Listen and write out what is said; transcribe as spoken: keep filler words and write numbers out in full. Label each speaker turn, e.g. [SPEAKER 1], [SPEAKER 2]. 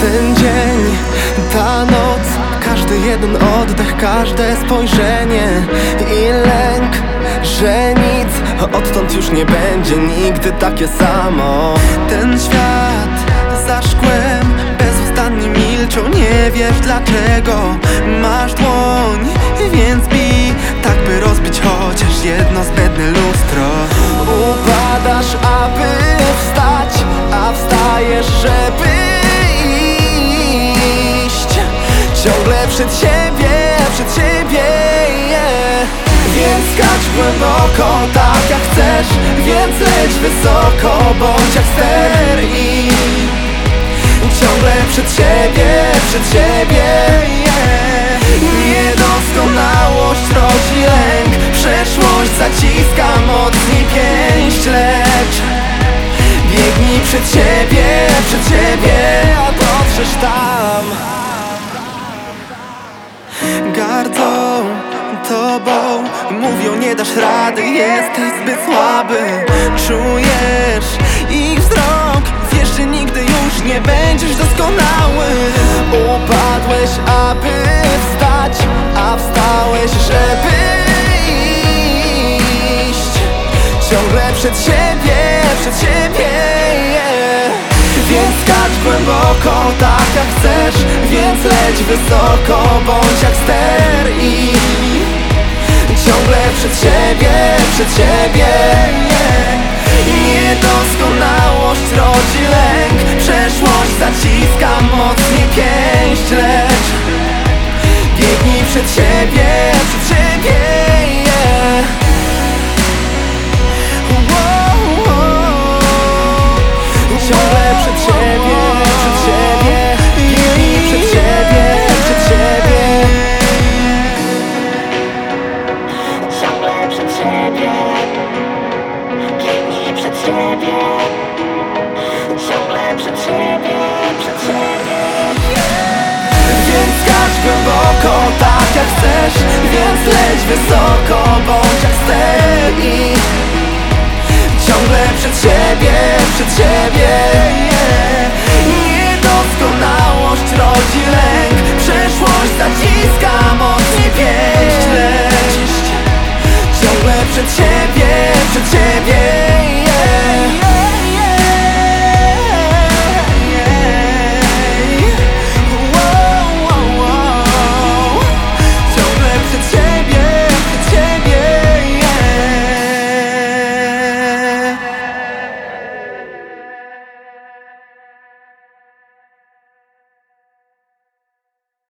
[SPEAKER 1] Ten dzień, ta noc, każdy jeden oddech, każde spojrzenie i lęk, że nic odtąd już nie będzie nigdy takie samo. Ten świat za szkłem bezustannie milczą, nie wiesz dlaczego. Masz dłoń, więc bij, tak by rozbić chociaż jedno zbędne lustro. Upadasz, aby wstać, a wstajesz, żeby iść ciągle przed siebie, przed siebie, yeah. Więc skacz głęboko, tak jak chcesz, więc leć wysoko, bądź jak ster i ciągle przed siebie, przed siebie, yeah. Niedoskonałość rodzi lęk, przeszłość zaciska mocniej pięść, lecz biegnij przed siebie, przed siebie, a dotrzesz tam. Gardzą tobą, mówią nie dasz rady, jesteś zbyt słaby. Czujesz ich wzrok, wiesz, że nigdy już nie będziesz doskonały. Upadłeś, aby wstać, a wstałeś, żeby iść ciągle przed siebie, przed siebie, yeah. Więc skacz głęboko, tak jak chcesz, więc leć wysoko, bądź jak ster i ciągle przed siebie, przed siebie, yeah. Niedoskonałość rodzi lęk, przeszłość zaciska mocniej pięść, lecz biegnij przed siebie, przed siebie, yeah. Wow, wow. Ciągle przed siebie, przed siebie, biegnij przed siebie, przed siebie.
[SPEAKER 2] Ciągle przed siebie, biegnij przed siebie. Ciągle przed siebie, przed siebie.
[SPEAKER 1] Więc skacz głęboko, tak jak chcesz, więc leć wysoko, bądź jak ster i ciągle przed siebie, przed siebie.